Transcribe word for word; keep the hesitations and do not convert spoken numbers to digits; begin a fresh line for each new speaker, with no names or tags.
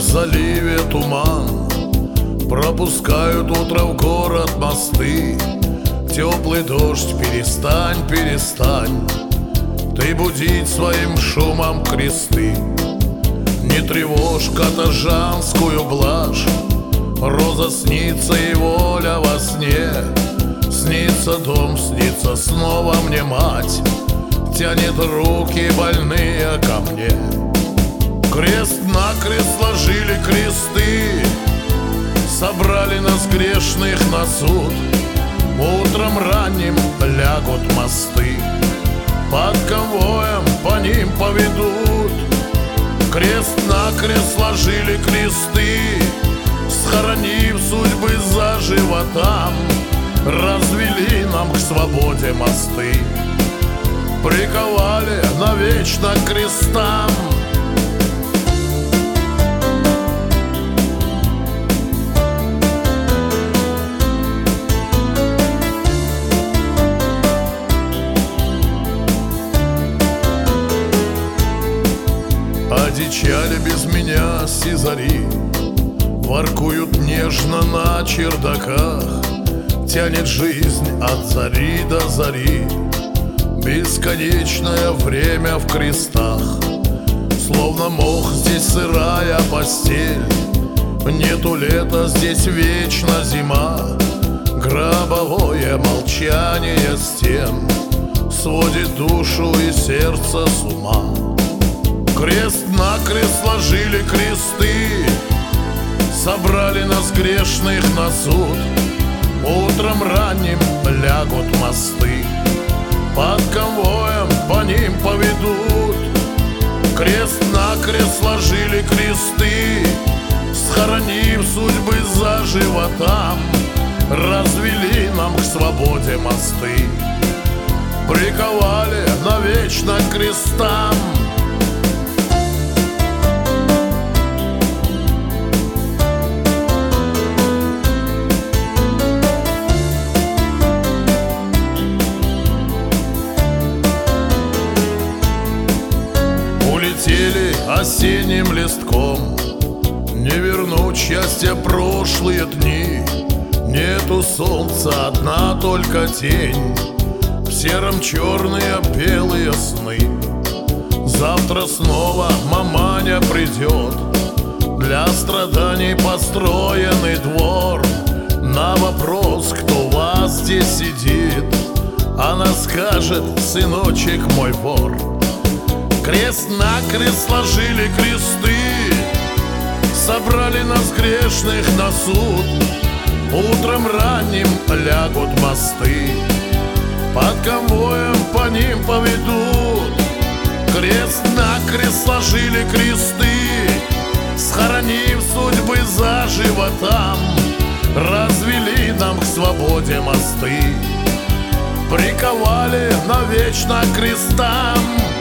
заливе туман, пропускают утро в город мосты. Теплый дождь, перестань, перестань ты будить своим шумом кресты. Не тревожь каторжанскую блажь, роза снится и воля во сне. Снится дом, снится снова мне мать, тянет руки больные ко мне. Крест-накрест сложили кресты, собрали нас грешных на суд. Утром ранним лягут мосты, под конвоем по ним поведут. Крест-накрест сложили кресты, схоронив судьбы заживо там. Развели нам к свободе мосты, приковали навечно к крестам. Одичали без меня сизари, воркуют нежно на чердаках. Тянет жизнь от зари до зари, бесконечное время в крестах. Словно мох здесь сырая постель, нету лета, здесь вечно зима. Гробовое молчание стен сводит душу и сердце с ума. Крест-накрест сложили кресты, собрали нас грешных на суд. Утром ранним лягут мосты, под конвоем по ним поведут. Крест-накрест сложили кресты, схоронив судьбы заживо там. Развели нам к свободе мосты, приковали навечно к крестам. Улетели осенним листком, не вернуть счастья прошлые дни. Нету солнца, одна только тень, в сером черные белые сны. Завтра снова маманя придет, для страданий построенный двор. На вопрос, кто у вас здесь сидит, она скажет: сыночек мой вор. Крест-накрест сложили кресты, собрали нас грешных на суд. Утром ранним лягут мосты, под конвоем по ним поведут. Крест-накрест сложили кресты, схоронив судьбы заживо там. Развели нам к свободе мосты, приковали навечно к крестам.